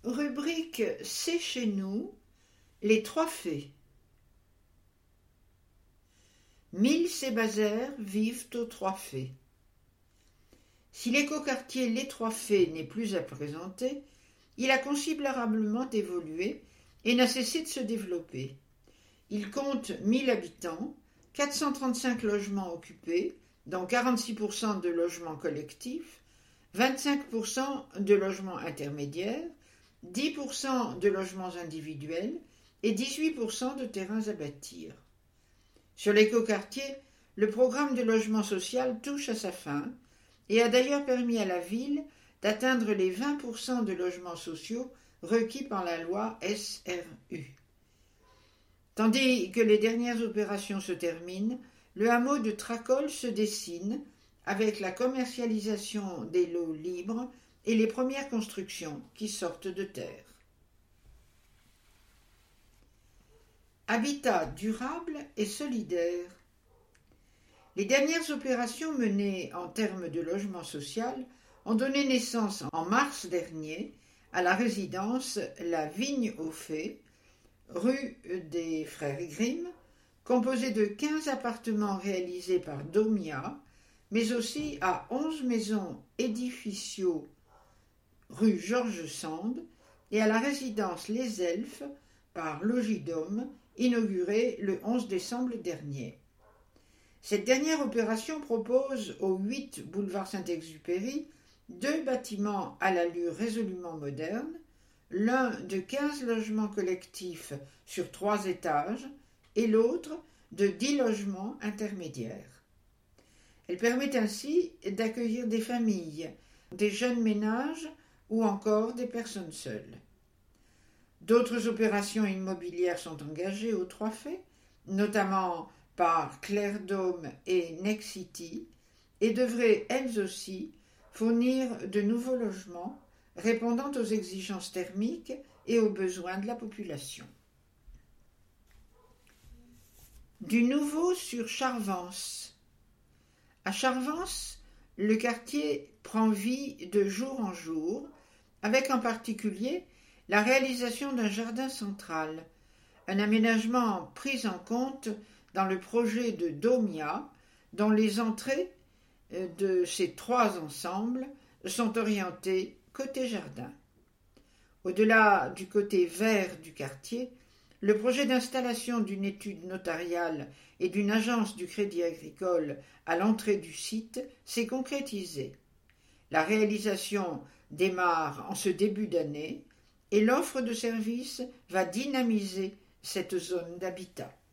Rubrique C'est chez nous, les trois fées. 1000 Sébazères vivent aux Trois Fées. Si l'écoquartier Les Trois Fées n'est plus à présenter, il a considérablement évolué et n'a cessé de se développer. Il compte 1000 habitants, 435 logements occupés, dont 46% de logements collectifs, 25% de logements intermédiaires, 10% de logements individuels et 18% de terrains à bâtir. Sur l'écoquartier, le programme de logement social touche à sa fin et a d'ailleurs permis à la ville d'atteindre les 20% de logements sociaux requis par la loi SRU. Tandis que les dernières opérations se terminent, le hameau de Tracol se dessine avec la commercialisation des lots libres et les premières constructions qui sortent de terre. Habitat durable et solidaire. Les dernières opérations menées en termes de logement social ont donné naissance en mars dernier à la résidence La Vigne aux Fées, rue des Frères Grimm, composée de 15 appartements réalisés par Domia, mais aussi à 11 maisons édificiaux rue Georges Sand et à la résidence Les Elfes par Logidome, inaugurée le 11 décembre dernier. Cette dernière opération propose au 8 boulevard Saint-Exupéry 2 bâtiments à l'allure résolument moderne, l'un de 15 logements collectifs sur 3 étages et l'autre de 10 logements intermédiaires. Elle permet ainsi d'accueillir des familles, des jeunes ménages ou encore des personnes seules. D'autres opérations immobilières sont engagées aux Trois Fées, notamment par Clairedome et Nexity, et devraient elles aussi fournir de nouveaux logements répondant aux exigences thermiques et aux besoins de la population. Du nouveau sur Charvance. À Charvance, le quartier prend vie de jour en jour, avec en particulier la réalisation d'un jardin central, un aménagement pris en compte dans le projet de Domia, dont les entrées de ces 3 ensembles sont orientées côté jardin. Au-delà du côté vert du quartier, le projet d'installation d'une étude notariale et d'une agence du Crédit Agricole à l'entrée du site s'est concrétisé. La réalisation démarre en ce début d'année et l'offre de services va dynamiser cette zone d'habitat.